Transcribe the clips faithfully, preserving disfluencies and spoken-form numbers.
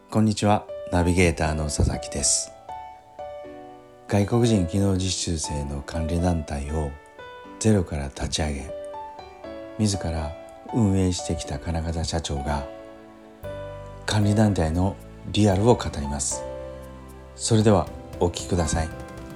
こんにちは、ナビゲーターの佐々木です。外国人技能実習生の管理団体をゼロから立ち上げ、自ら運営してきた金方社長が管理団体のリアルを語ります。それではお聞きください。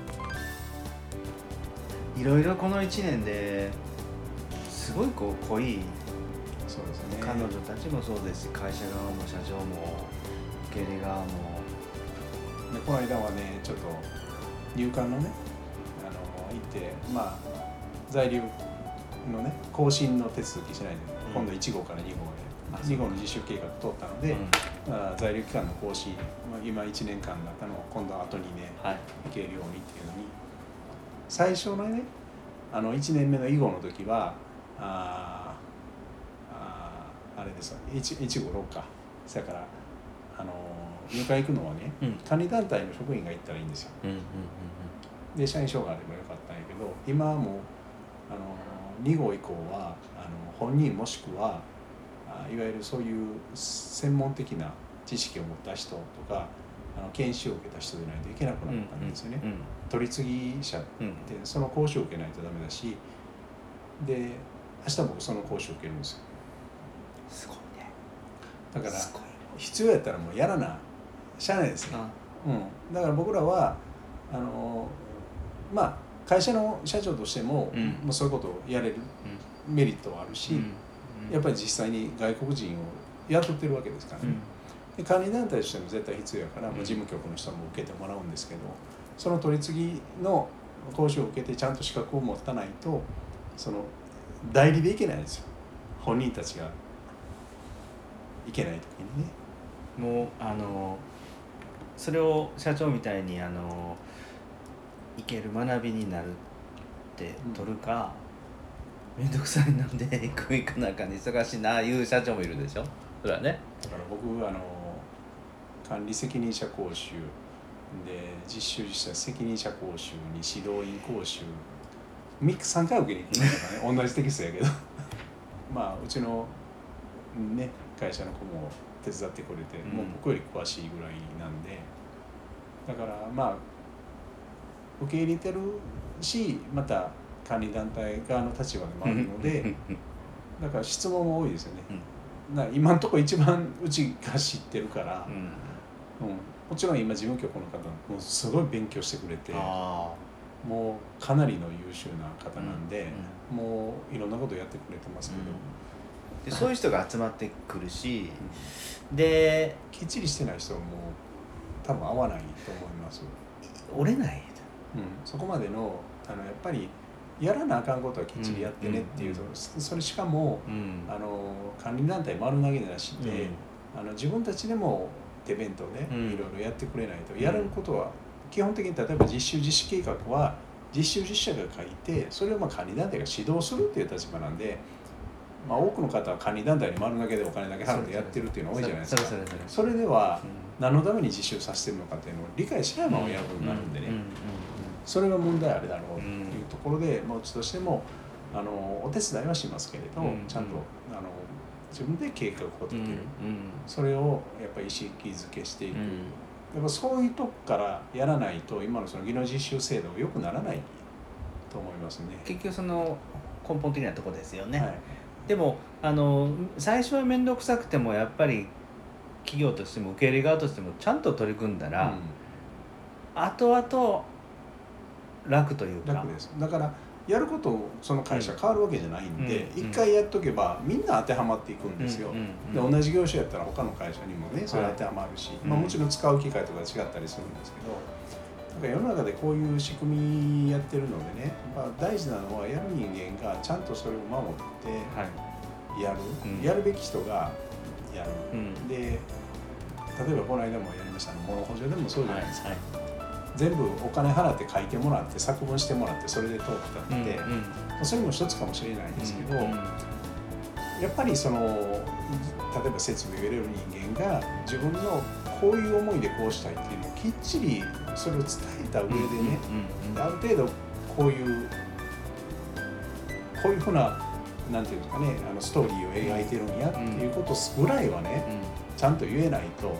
いろいろこのいちねんですごいこう濃い、 そうですね、 彼女たちもそうですし、会社側も社長も受け入れ側も。 でこの間はね、ちょっと入管のね、あの行って、まあ在留のね更新の手続きしないで、うん、今度いち号からに号でに号の実習計画通ったので、うんまあ、在留期間の更新、まあ、今いちねんかんの中の今度あとにねん、はい、行けるようにっていうのに、最初のねあのいちねんめの以後の時はあああれですよ、いち号ろくか、そやからあの入管行くのはね、うん、管理団体の職員が行ったらいいんですよ、うんうんうんうん、で社員証があればよかったんやけど、今はもうあのに号以降はあの本人もしくはいわゆるそういう専門的な知識を持った人とかあの研修を受けた人でないといけなくなったんですよね、うんうんうん、取り次ぎ者ってその講習を受けないとダメだし、で明日僕その講習を受けるんですよ。 すごいね。 だから必要やったらもうやらなしゃあないですよ、うん、だから僕らはあのまあ会社の社長としても、うん、もうそういうことをやれるメリットはあるし、うんうん、やっぱり実際に外国人を雇ってるわけですからね、うん、で管理団体としても絶対必要やから、うん、事務局の人も受けてもらうんですけど、その取り次ぎの講習を受けてちゃんと資格を持たないとその代理でいけないんですよ、本人たちがいけない時にね。 もうあのそれを社長みたいにあのいける学びになるって取るか、うん、めんどくさいので行く行かなあかん忙しいなあいう社長もいるでしょ。それはね。 だから僕あの管理責任者講習で実習実習責任者講習に指導員講習さんかい受けに行くんだからね同じテキストやけどまあうちのね会社の子も手伝ってくれて、うん、もう僕より詳しいぐらいなんで、だからまあ受け入れてるし、また管理団体側の立場でもあるのでだから質問も多いですよね、うん、だから今のところ一番うちが知ってるから、うんうん、もちろん今事務局の方もすごい勉強してくれて、もうかなりの優秀な方なんで、うんうん、もういろんなことやってくれてますけど、うんでそういう人が集まってくるし、うん、できっちりしてない人はもう多分合わないと思います。 折れない、 うん、そこまでのあのやっぱりやらなあかんことはきっちりやってねっていう、うんうん、それしかも、うん、あの管理団体丸投げなしで、うん、あの自分たちでも手弁当でいろいろやってくれないと、うん、やることは基本的に例えば実習実施計画は実習実施者が書いて、それをまあ管理団体が指導するっていう立場なんで、まあ、多くの方は管理団体に丸投げでお金だけ払ってやってるっていうのが多いじゃないですか。それそれそれそれでは何のために実習させてるのかっていうのを理解しないままやることになるんでね、それが問題あれだろうっていうところで、まあ、うちとしてもあのお手伝いはしますけれど、ちゃんとあの自分で計画を立てる、それをやっぱり意識づけしていく、やっぱそういうとこからやらないと今のその技能実習制度が良くならないと思いますね。 結局その根本的なところですよね、はい。でもあの最初は面倒くさくてもやっぱり企業としても受け入れ側としてもちゃんと取り組んだら、うん、後々楽というか。 楽です。だからやることその会社変わるわけじゃないんで、うん、一回やっとけばみんな当てはまっていくんですよ、うんうんうん、で同じ業種やったら他の会社にもねそれ当てはまるし、はい、まあ、もちろん使う機会とか違ったりするんですけど、なんか世の中でこういう仕組みやってるのでね、まあ、大事なのはやる人間がちゃんとそれを守ってやる、はい、やるべき人がやる、うん、で例えばこの間もやりましたモノ補助でもそうじゃないですか、はいはい、全部お金払って書いてもらって作文してもらってそれで通ったって、うんうん、それも一つかもしれないんですけど、うんうん、やっぱりその例えば設備を入れる人間が自分のこういう思いでこうしたいっていうのをきっちりそれを伝えた上でね、うんうんうん、ある程度こういうこういうふうななんていうんですかね、あのストーリーを描いてるんやっていうことぐらいはね、うん、ちゃんと言えないと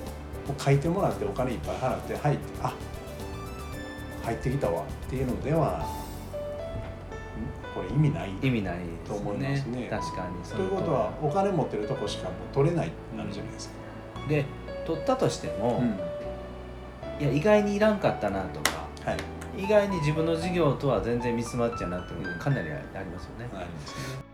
う書いてもらってお金いっぱい払って入ってあ入ってきたわっていうのではこれ意味ない意味ないと思いますね。 確かにそということはお金持ってるとこしかもう取れないってなるじゃないですか。 で取ったとしても、 うんいや意外にいらんかったなとか、 はい、 意外に自分の事業とは全然ミスマッチやなっていうのがかなりありますよね。 ありますね。